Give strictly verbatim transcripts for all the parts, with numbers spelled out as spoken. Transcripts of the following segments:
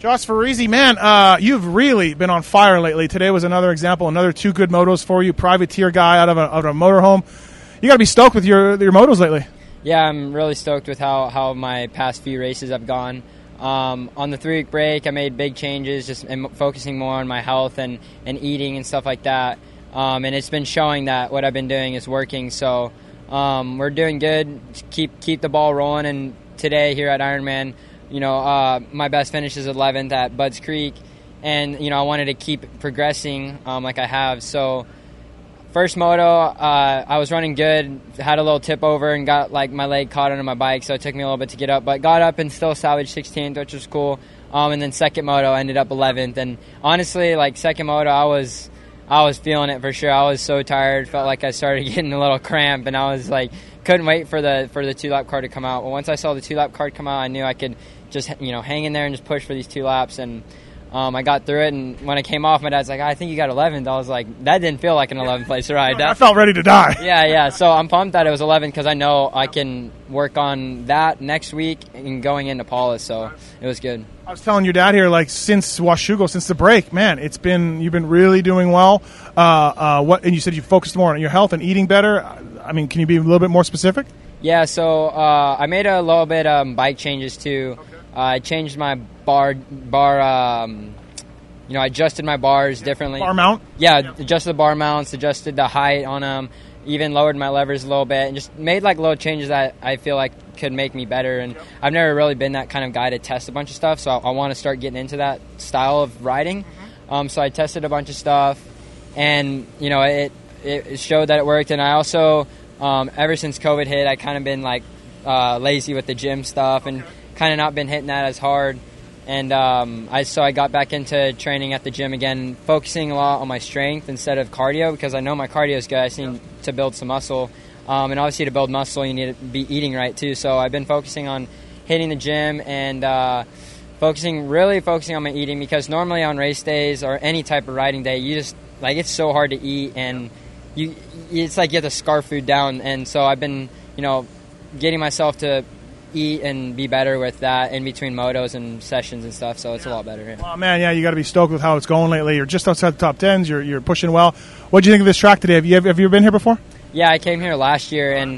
Josh Farese, man, uh, you've really been on fire lately. Today was another example, another two good motos for you. Privateer guy out of a, out of a motorhome. You got to be stoked with your your motos lately. Yeah, I'm really stoked with how, how my past few races have gone. Um, on the three-week break, I made big changes, just focusing more on my health and, and eating and stuff like that. Um, and it's been showing that what I've been doing is working. So um, we're doing good. Keep keep the ball rolling. And today here at Ironman, you know, uh, my best finish is eleventh at Budds Creek, and you know I wanted to keep progressing um, like I have. So first moto, uh, I was running good, had a little tip over and got like my leg caught under my bike, so it took me a little bit to get up, but got up and still salvaged sixteenth, which was cool. Um, and then second moto, I ended up eleventh, and honestly, like second moto, I was I was feeling it for sure. I was so tired, felt like I started getting a little cramp, and I was like couldn't wait for the for the two lap card to come out. But once I saw the two lap card come out, I knew I could just you know hang in there and just push for these two laps, and um, I got through it. And when I came off, my dad's like, I think you got eleventh. I was like, that didn't feel like an eleventh place ride. That, I felt ready to die. Yeah, yeah. So I'm pumped that it was eleventh because I know I can work on that next week and going into Paulus. So it was good. I was telling your dad here, like since Washougal, since the break, man, it's been you've been really doing well. Uh, uh, what and you said you focused more on your health and eating better. I mean, can you be a little bit more specific? Yeah, so uh, I made a little bit um, bike changes too. Okay. Uh, I changed my bar bar. Um, you know, I adjusted my bars differently. Bar mount. Yeah, yeah, adjusted the bar mounts, adjusted the height on them, even lowered my levers a little bit, and just made like little changes that I feel like could make me better. And I've never really been that kind of guy to test a bunch of stuff, so I, I want to start getting into that style of riding. Mm-hmm. Um, so I tested a bunch of stuff, and you know, it it showed that it worked. And I also, um, ever since COVID hit, I kind of been like uh, lazy with the gym stuff and kind of not been hitting that as hard. And um, I so I got back into training at the gym again, focusing a lot on my strength instead of cardio because I know my cardio is good. I just need to build some muscle. Um, and obviously to build muscle, you need to be eating right too. So I've been focusing on hitting the gym and uh, focusing, really focusing on my eating because normally on race days or any type of riding day, you just, like it's so hard to eat and you it's like you have to scarf food down. And so I've been, you know, getting myself to eat and be better with that in between motos and sessions and stuff, so it's yeah. a lot better. Yeah. Oh man, yeah, you got to be stoked with how it's going lately. You're just outside the top tens. You're you're pushing well. What do you think of this track today? Have you have you been here before? Yeah, I came here last year and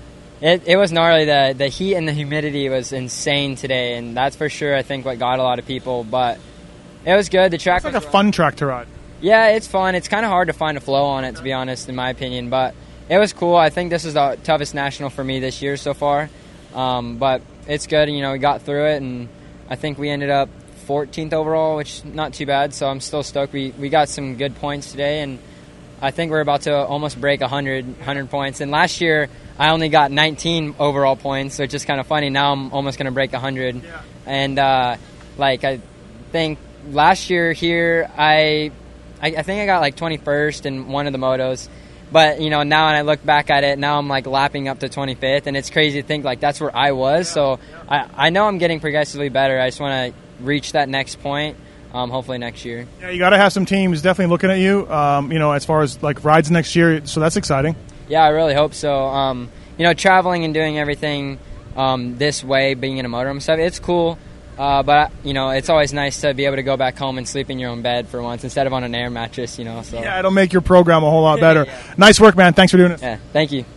it it was gnarly. The the heat and the humidity was insane today, and that's for sure. I think what got a lot of people, but it was good. The track it's like was a fun track to ride. Yeah, it's fun. It's kind of hard to find a flow on it, to be honest, in my opinion, but it was cool. I think this is the toughest national for me this year so far. Um, but it's good, you know, we got through it, and I think we ended up fourteenth overall, which is not too bad, so I'm still stoked. We we got some good points today, and I think we're about to almost break one hundred, one hundred points. And last year, I only got nineteen overall points, which is kind of funny. Now I'm almost going to break one hundred. Yeah. And, uh, like, I think last year here, I, I I think I got, like, twenty-first in one of the motos. But, you know, now when I look back at it, now I'm, like, lapping up to twenty-fifth, and it's crazy to think, like, that's where I was. So I, I know I'm getting progressively better. I just want to reach that next point, um, hopefully next year. Yeah, you got to have some teams definitely looking at you, um, you know, as far as, like, rides next year. So that's exciting. Yeah, I really hope so. Um, you know, traveling and doing everything um, this way, being in a motorhome stuff, it's cool. Uh, but, you know, it's always nice to be able to go back home and sleep in your own bed for once instead of on an air mattress, you know. So yeah, it'll make your program a whole lot better. yeah. Nice work, man. Thanks for doing it. Yeah, thank you.